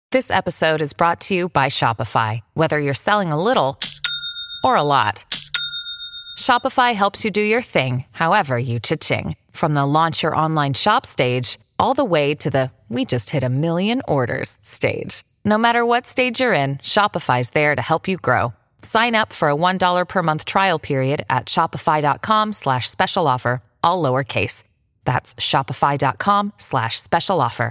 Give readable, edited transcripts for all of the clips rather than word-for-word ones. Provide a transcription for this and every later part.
This episode is brought to you by Shopify. Whether you're selling a little or a lot, Shopify helps you do your thing, however you cha-ching. From the launch your online shop stage, all the way to the we just hit 1 million orders stage. No matter what stage you're in, Shopify's there to help you grow. Sign up for a $1 per month trial period at shopify.com/special offer, all lowercase. That's shopify.com/special offer.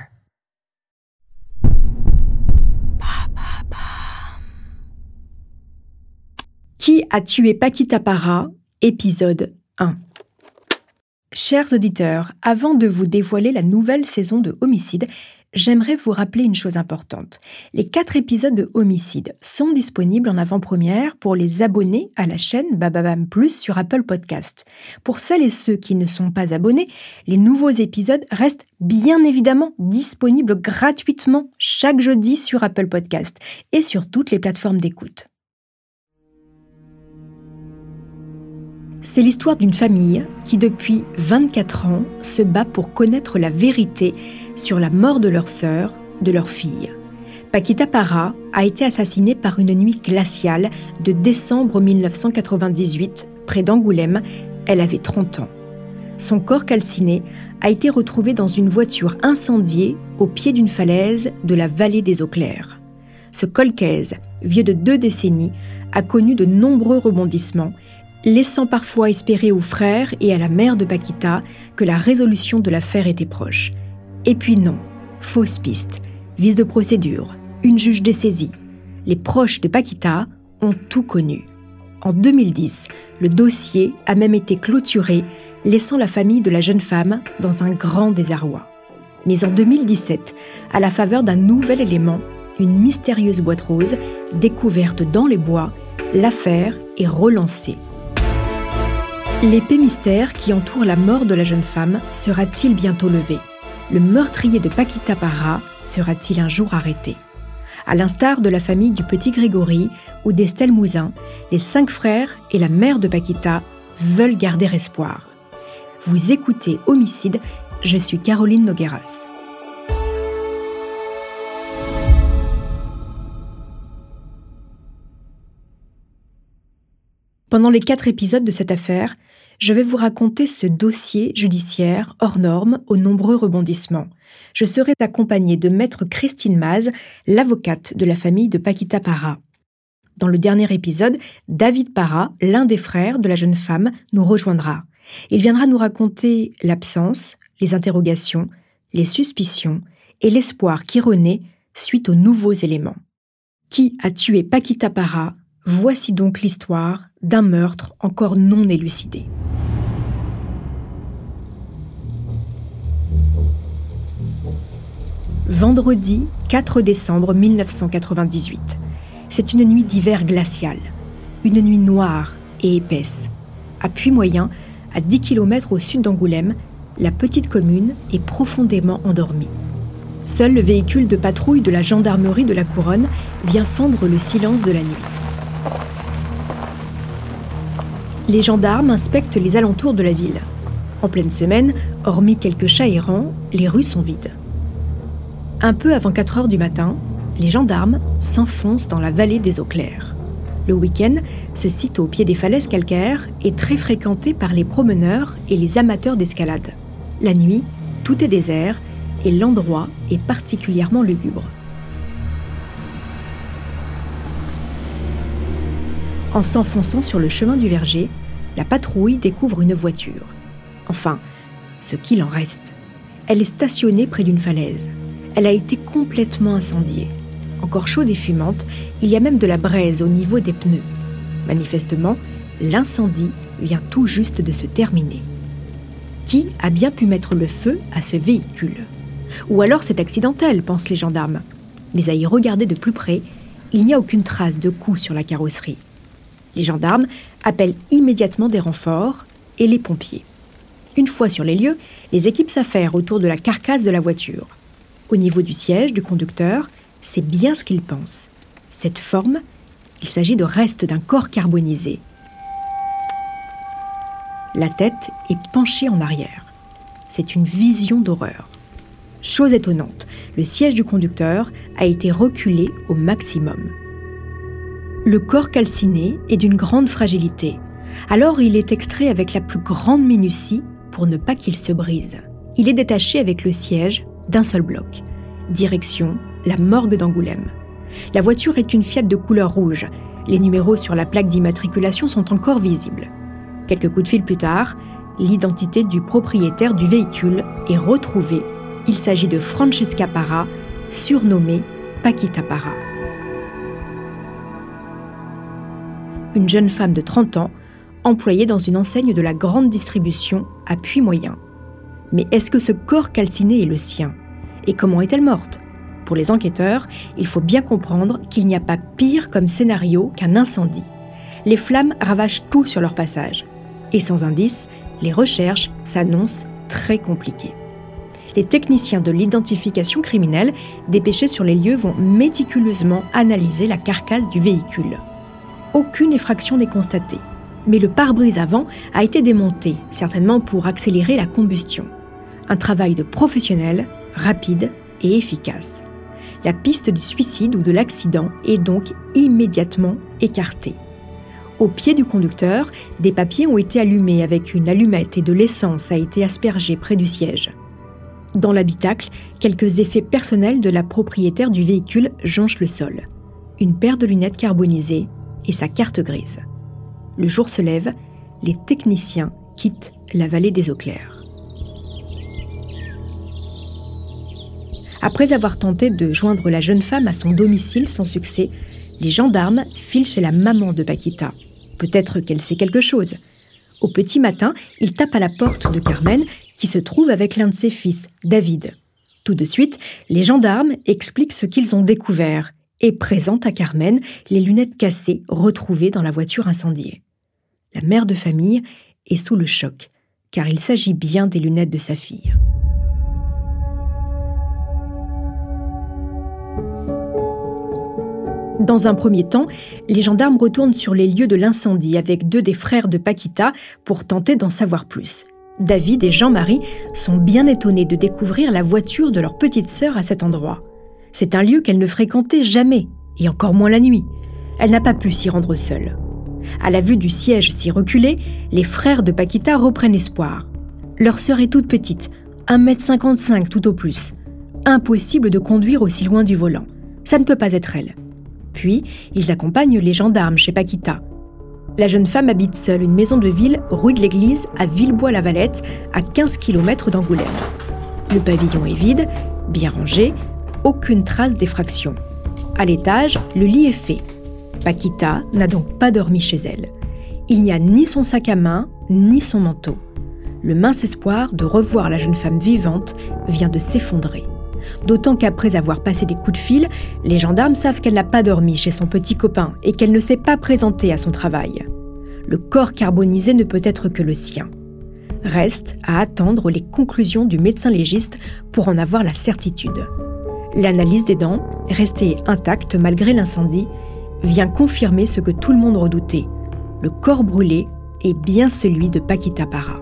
Qui a tué Paquita Parra, épisode 1. Chers auditeurs, avant de vous dévoiler la nouvelle saison de Homicide, j'aimerais vous rappeler une chose importante. Les 4 épisodes de Homicide sont disponibles en avant-première pour les abonnés à la chaîne Bababam Plus sur Apple Podcast. Pour celles et ceux qui ne sont pas abonnés, les nouveaux épisodes restent bien évidemment disponibles gratuitement chaque jeudi sur Apple Podcast et sur toutes les plateformes d'écoute. C'est l'histoire d'une famille qui, depuis 24 ans, se bat pour connaître la vérité sur la mort de leur sœur, de leur fille. Paquita Parra a été assassinée par une nuit glaciale de décembre 1998, près d'Angoulême. Elle avait 30 ans. Son corps calciné a été retrouvé dans une voiture incendiée au pied d'une falaise de la vallée des Eaux Claires. Ce colcaise, vieux de 2 décennies, a connu de nombreux rebondissements, laissant parfois espérer aux frères et à la mère de Paquita que la résolution de l'affaire était proche. Et puis non, fausse piste, vice de procédure, une juge dessaisie. Les proches de Paquita ont tout connu. En 2010, le dossier a même été clôturé, laissant la famille de la jeune femme dans un grand désarroi. Mais en 2017, à la faveur d'un nouvel élément, une mystérieuse boîte rose, découverte dans les bois, l'affaire est relancée. L'épée mystère qui entoure la mort de la jeune femme sera-t-il bientôt levé ? Le meurtrier de Paquita Parra sera-t-il un jour arrêté ? À l'instar de la famille du petit Grégory ou d'Estelle Mouzin, les 5 frères et la mère de Paquita veulent garder espoir. Vous écoutez Homicide, je suis Caroline Nogueras. Pendant les 4 épisodes de cette affaire, je vais vous raconter ce dossier judiciaire hors norme aux nombreux rebondissements. Je serai accompagnée de maître Christine Maz, l'avocate de la famille de Paquita Parra. Dans le dernier épisode, David Parra, l'un des frères de la jeune femme, nous rejoindra. Il viendra nous raconter l'absence, les interrogations, les suspicions et l'espoir qui renaît suite aux nouveaux éléments. Qui a tué Paquita Parra ? Voici donc l'histoire d'un meurtre encore non élucidé. Vendredi 4 décembre 1998. C'est une nuit d'hiver glacial. Une nuit noire et épaisse. À Puy-Moyen, à 10 km au sud d'Angoulême, la petite commune est profondément endormie. Seul le véhicule de patrouille de la gendarmerie de la Couronne vient fendre le silence de la nuit. Les gendarmes inspectent les alentours de la ville. En pleine semaine, hormis quelques chats errants, les rues sont vides. Un peu avant 4 heures du matin, les gendarmes s'enfoncent dans la vallée des Eaux Claires. Le week-end, ce site au pied des falaises calcaires est très fréquenté par les promeneurs et les amateurs d'escalade. La nuit, tout est désert et l'endroit est particulièrement lugubre. En s'enfonçant sur le chemin du Verger, la patrouille découvre une voiture. Enfin, ce qu'il en reste. Elle est stationnée près d'une falaise. Elle a été complètement incendiée. Encore chaude et fumante, il y a même de la braise au niveau des pneus. Manifestement, l'incendie vient tout juste de se terminer. Qui a bien pu mettre le feu à ce véhicule ? Ou alors c'est accidentel, pensent les gendarmes. Mais à y regarder de plus près, il n'y a aucune trace de coup sur la carrosserie. Les gendarmes appellent immédiatement des renforts et les pompiers. Une fois sur les lieux, les équipes s'affairent autour de la carcasse de la voiture. Au niveau du siège du conducteur, c'est bien ce qu'ils pensent. Cette forme, il s'agit de restes d'un corps carbonisé. La tête est penchée en arrière. C'est une vision d'horreur. Chose étonnante, le siège du conducteur a été reculé au maximum. Le corps calciné est d'une grande fragilité. Alors il est extrait avec la plus grande minutie pour ne pas qu'il se brise. Il est détaché avec le siège d'un seul bloc. Direction la morgue d'Angoulême. La voiture est une Fiat de couleur rouge. Les numéros sur la plaque d'immatriculation sont encore visibles. Quelques coups de fil plus tard, l'identité du propriétaire du véhicule est retrouvée. Il s'agit de Francesca Parra, surnommée Paquita Parra. Une jeune femme de 30 ans, employée dans une enseigne de la grande distribution à Puy-Moyen. Mais est-ce que ce corps calciné est le sien ? Et comment est-elle morte ? Pour les enquêteurs, il faut bien comprendre qu'il n'y a pas pire comme scénario qu'un incendie. Les flammes ravagent tout sur leur passage. Et sans indice, les recherches s'annoncent très compliquées. Les techniciens de l'identification criminelle dépêchés sur les lieux vont méticuleusement analyser la carcasse du véhicule. Aucune effraction n'est constatée, mais le pare-brise avant a été démonté, certainement pour accélérer la combustion. Un travail de professionnel, rapide et efficace. La piste du suicide ou de l'accident est donc immédiatement écartée. Au pied du conducteur, des papiers ont été allumés avec une allumette et de l'essence a été aspergée près du siège. Dans l'habitacle, quelques effets personnels de la propriétaire du véhicule jonchent le sol. Une paire de lunettes carbonisées et sa carte grise. Le jour se lève, les techniciens quittent la vallée des Eaux Claires. Après avoir tenté de joindre la jeune femme à son domicile sans succès, les gendarmes filent chez la maman de Paquita. Peut-être qu'elle sait quelque chose. Au petit matin, ils tapent à la porte de Carmen, qui se trouve avec l'un de ses fils, David. Tout de suite, les gendarmes expliquent ce qu'ils ont découvert et présentent à Carmen les lunettes cassées retrouvées dans la voiture incendiée. La mère de famille est sous le choc, car il s'agit bien des lunettes de sa fille. Dans un premier temps, les gendarmes retournent sur les lieux de l'incendie avec 2 des frères de Paquita pour tenter d'en savoir plus. David et Jean-Marie sont bien étonnés de découvrir la voiture de leur petite sœur à cet endroit. C'est un lieu qu'elle ne fréquentait jamais, et encore moins la nuit. Elle n'a pas pu s'y rendre seule. À la vue du siège si reculé, les frères de Paquita reprennent espoir. Leur sœur est toute petite, 1,55 m tout au plus. Impossible de conduire aussi loin du volant. Ça ne peut pas être elle. Puis, ils accompagnent les gendarmes chez Paquita. La jeune femme habite seule une maison de ville rue de l'Église à Villebois-la-Valette, à 15 km d'Angoulême. Le pavillon est vide, bien rangé, aucune trace d'effraction. À l'étage, le lit est fait. Paquita n'a donc pas dormi chez elle. Il n'y a ni son sac à main, ni son manteau. Le mince espoir de revoir la jeune femme vivante vient de s'effondrer. D'autant qu'après avoir passé des coups de fil, les gendarmes savent qu'elle n'a pas dormi chez son petit copain et qu'elle ne s'est pas présentée à son travail. Le corps carbonisé ne peut être que le sien. Reste à attendre les conclusions du médecin légiste pour en avoir la certitude. L'analyse des dents, restée intacte malgré l'incendie, vient confirmer ce que tout le monde redoutait. Le corps brûlé est bien celui de Paquita Parra.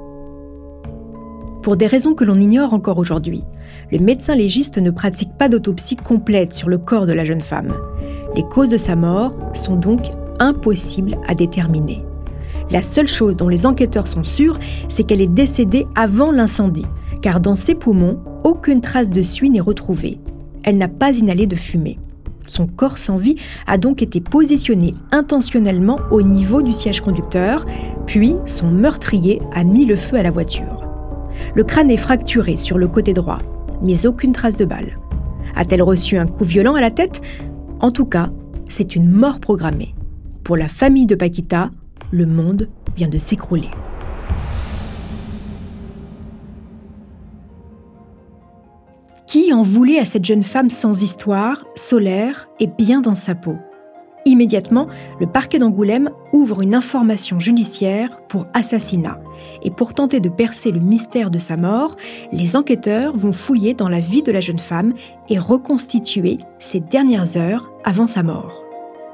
Pour des raisons que l'on ignore encore aujourd'hui, le médecin légiste ne pratique pas d'autopsie complète sur le corps de la jeune femme. Les causes de sa mort sont donc impossibles à déterminer. La seule chose dont les enquêteurs sont sûrs, c'est qu'elle est décédée avant l'incendie, car dans ses poumons, aucune trace de suie n'est retrouvée. Elle n'a pas inhalé de fumée. Son corps sans vie a donc été positionné intentionnellement au niveau du siège conducteur, puis son meurtrier a mis le feu à la voiture. Le crâne est fracturé sur le côté droit, mais aucune trace de balle. A-t-elle reçu un coup violent à la tête ? En tout cas, c'est une mort programmée. Pour la famille de Paquita, le monde vient de s'écrouler. Qui en voulait à cette jeune femme sans histoire, solaire et bien dans sa peau ? Immédiatement, le parquet d'Angoulême ouvre une information judiciaire pour assassinat. Et pour tenter de percer le mystère de sa mort, les enquêteurs vont fouiller dans la vie de la jeune femme et reconstituer ses dernières heures avant sa mort.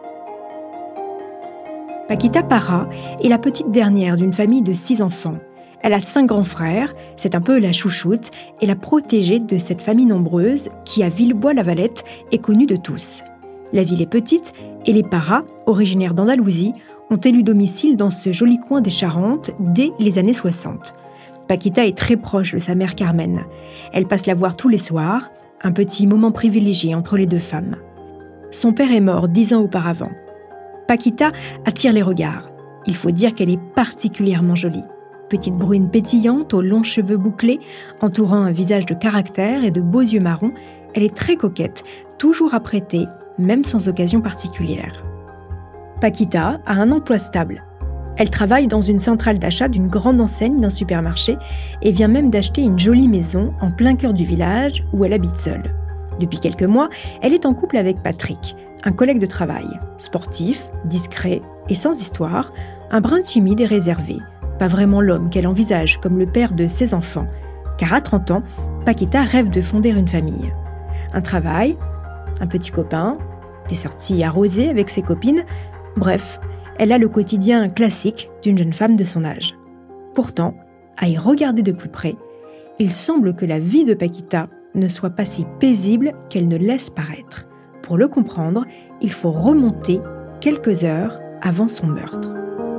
Paquita Parra est la petite dernière d'une famille de 6 enfants. Elle a 5 grands frères, c'est un peu la chouchoute et la protégée de cette famille nombreuse qui, à Villebois-la-Valette, est connue de tous. La ville est petite et les Parra, originaires d'Andalousie, ont élu domicile dans ce joli coin des Charentes dès les années 60. Paquita est très proche de sa mère Carmen. Elle passe la voir tous les soirs, un petit moment privilégié entre les deux femmes. Son père est mort 10 ans auparavant. Paquita attire les regards. Il faut dire qu'elle est particulièrement jolie. Petite brune pétillante aux longs cheveux bouclés, entourant un visage de caractère et de beaux yeux marrons, elle est très coquette, toujours apprêtée, même sans occasion particulière. Paquita a un emploi stable. Elle travaille dans une centrale d'achat d'une grande enseigne d'un supermarché et vient même d'acheter une jolie maison en plein cœur du village où elle habite seule. Depuis quelques mois, elle est en couple avec Patrick, un collègue de travail, sportif, discret et sans histoire, un brin timide et réservé. Pas vraiment l'homme qu'elle envisage comme le père de ses enfants, car à 30 ans, Paquita rêve de fonder une famille. Un travail, un petit copain, des sorties arrosées avec ses copines, bref, elle a le quotidien classique d'une jeune femme de son âge. Pourtant, à y regarder de plus près, il semble que la vie de Paquita ne soit pas si paisible qu'elle ne laisse paraître. Pour le comprendre, il faut remonter quelques heures avant son meurtre.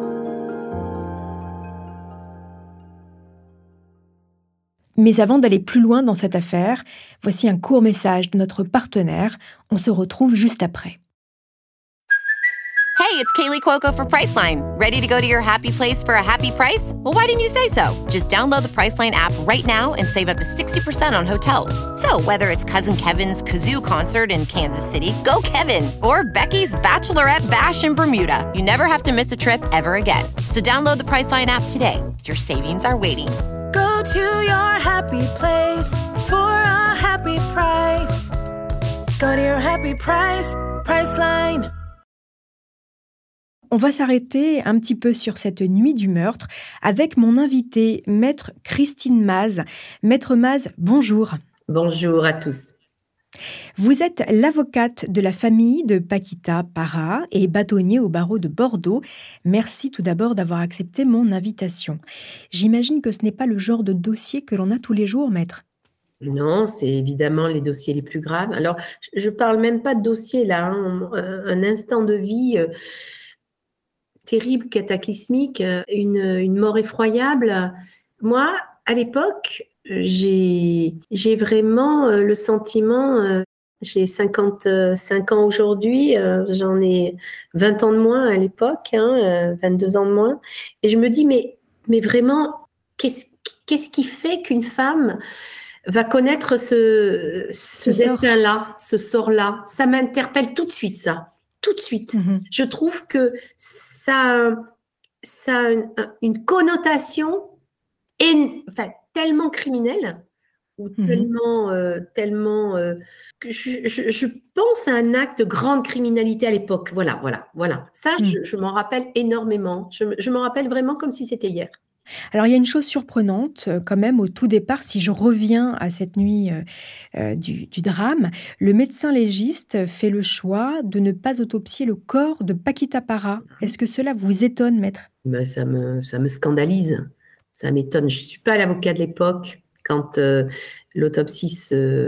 Mais avant d'aller plus loin dans cette affaire, voici un court message de notre partenaire. On se retrouve juste après. Hey, it's Kaylee Cuoco for Priceline. Ready to go to your happy place for a happy price? Well, why didn't you say so? Just download the Priceline app right now and save up to 60% on hotels. So whether it's Cousin Kevin's Kazoo Concert in Kansas City, go Kevin, or Becky's Bachelorette Bash in Bermuda, you never have to miss a trip ever again. So download the Priceline app today. Your savings are waiting. Go to your happy place for a happy price. Go to your happy price, Priceline. On va s'arrêter un petit peu sur cette nuit du meurtre avec mon invitée, Maître Christine Maz. Maître Maz, bonjour. Bonjour à tous. Vous êtes l'avocate de la famille de Paquita Parra et bâtonnier au barreau de Bordeaux. Merci tout d'abord d'avoir accepté mon invitation. J'imagine que ce n'est pas le genre de dossier que l'on a tous les jours, maître. Non, c'est évidemment les dossiers les plus graves. Alors, je ne parle même pas de dossier là, un instant de vie terrible, cataclysmique, une mort effroyable. Moi, à l'époque, j'ai vraiment le sentiment, j'ai 55 ans aujourd'hui, j'en ai 20 ans de moins à l'époque, 22 ans de moins, et je me dis, mais vraiment, qu'est-ce qui fait qu'une femme va connaître ce destin-là, ce sort-là? Ça m'interpelle tout de suite, ça. Tout de suite. Mm-hmm. Je trouve que ça a une connotation tellement criminelle, ou tellement que je pense à un acte de grande criminalité à l'époque. Voilà. Ça, je m'en rappelle énormément. Je m'en rappelle vraiment comme si c'était hier. Alors, il y a une chose surprenante quand même au tout départ, si je reviens à cette nuit du drame. Le médecin légiste fait le choix de ne pas autopsier le corps de Paquita Parra. Est-ce que cela vous étonne, maître ? Ça me scandalise. Ça m'étonne. Je ne suis pas l'avocat de l'époque quand l'autopsie,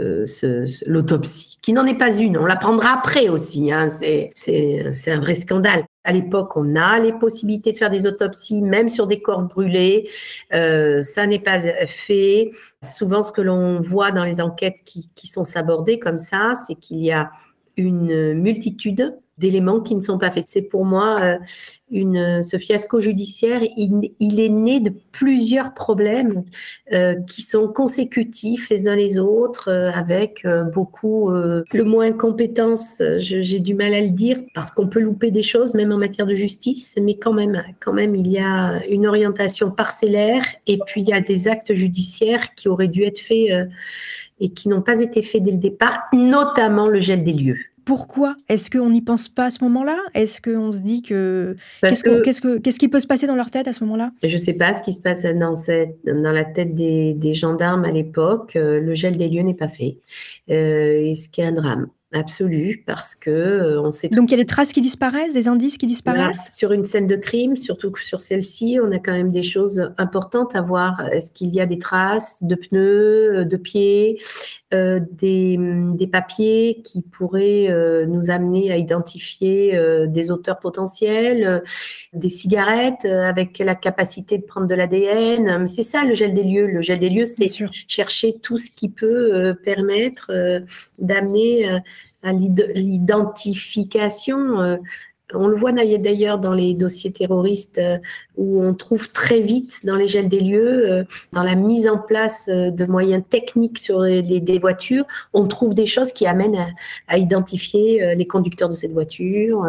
qui n'en est pas une, on l'apprendra après aussi. C'est un vrai scandale. À l'époque, on a les possibilités de faire des autopsies, même sur des corps brûlés. Ça n'est pas fait. Souvent, ce que l'on voit dans les enquêtes qui sont sabordées comme ça, c'est qu'il y a une multitude d'éléments qui ne sont pas faits. C'est pour moi ce fiasco judiciaire, il est né de plusieurs problèmes qui sont consécutifs les uns les autres, avec beaucoup le mot incompétence, j'ai du mal à le dire, parce qu'on peut louper des choses, même en matière de justice, mais quand même, il y a une orientation parcellaire, et puis il y a des actes judiciaires qui auraient dû être faits et qui n'ont pas été faits dès le départ, notamment le gel des lieux. Pourquoi ? Est-ce qu'on n'y pense pas à ce moment-là ? Est-ce qu'on se dit que... Qu'est-ce qui peut se passer dans leur tête à ce moment-là ? Je ne sais pas ce qui se passe dans la tête des gendarmes à l'époque. Le gel des lieux n'est pas fait. Et ce qui est un drame. absolue, parce que on sait. Donc il y a des traces qui disparaissent, des indices qui disparaissent? Sur une scène de crime, surtout que sur celle-ci, on a quand même des choses importantes à voir. Est-ce qu'il y a des traces de pneus, de pieds, des papiers qui pourraient nous amener à identifier des auteurs potentiels, des cigarettes avec la capacité de prendre de l'ADN. C'est ça le gel des lieux. Le gel des lieux, c'est chercher tout ce qui peut permettre d'amener à l'identification. On le voit d'ailleurs dans les dossiers terroristes où on trouve très vite dans les gels des lieux, dans la mise en place de moyens techniques sur des voitures, on trouve des choses qui amènent à identifier les conducteurs de cette voiture,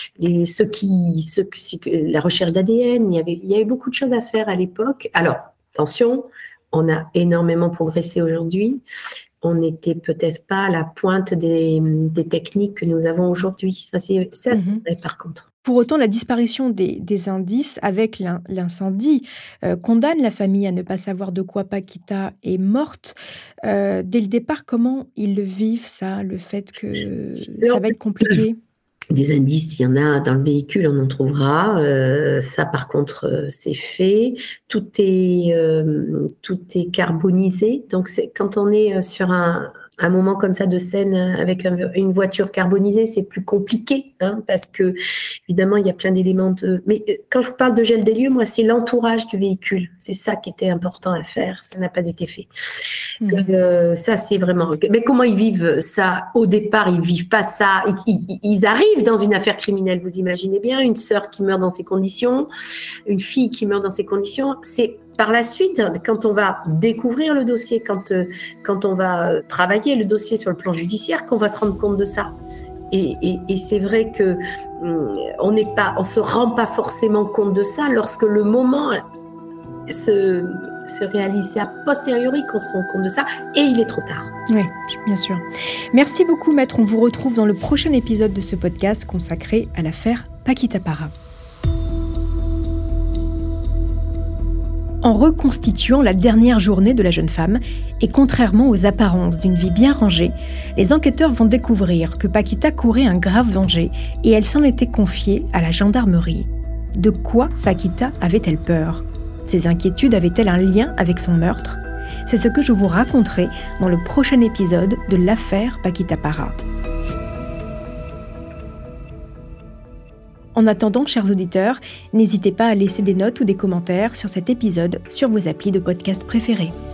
la recherche d'ADN. Il y avait beaucoup de choses à faire à l'époque. Alors, attention, on a énormément progressé aujourd'hui. On n'était peut-être pas à la pointe des techniques que nous avons aujourd'hui. Ça, c'est vrai, par contre. Pour autant, la disparition des indices avec l'incendie condamne la famille à ne pas savoir de quoi Paquita est morte. Dès le départ, comment ils le vivent, ça, le fait que ça va être compliqué? Des indices, il y en a dans le véhicule, on en trouvera. Ça, par contre, c'est fait. Tout est carbonisé. Donc, quand on est sur un moment comme ça de scène avec une voiture carbonisée, c'est plus compliqué, parce que évidemment il y a plein d'éléments mais quand je vous parle de gel des lieux, moi c'est l'entourage du véhicule, c'est ça qui était important à faire, ça n'a pas été fait. Ça c'est vraiment. Mais comment ils vivent ça? Au départ, ils vivent pas ça. Ils arrivent dans une affaire criminelle. Vous imaginez bien une sœur qui meurt dans ces conditions, une fille qui meurt dans ces conditions. C'est par la suite, quand on va découvrir le dossier, quand on va travailler le dossier sur le plan judiciaire, qu'on va se rendre compte de ça. Et c'est vrai que on se rend pas forcément compte de ça lorsque le moment se réalise. C'est a posteriori qu'on se rend compte de ça, et il est trop tard. Oui, bien sûr. Merci beaucoup, Maître. On vous retrouve dans le prochain épisode de ce podcast consacré à l'affaire Paquita Parra. En reconstituant la dernière journée de la jeune femme, et contrairement aux apparences d'une vie bien rangée, les enquêteurs vont découvrir que Paquita courait un grave danger et elle s'en était confiée à la gendarmerie. De quoi Paquita avait-elle peur? Ses inquiétudes avaient-elles un lien avec son meurtre? C'est ce que je vous raconterai dans le prochain épisode de l'affaire Paquita Parra. En attendant, chers auditeurs, n'hésitez pas à laisser des notes ou des commentaires sur cet épisode sur vos applis de podcast préférés.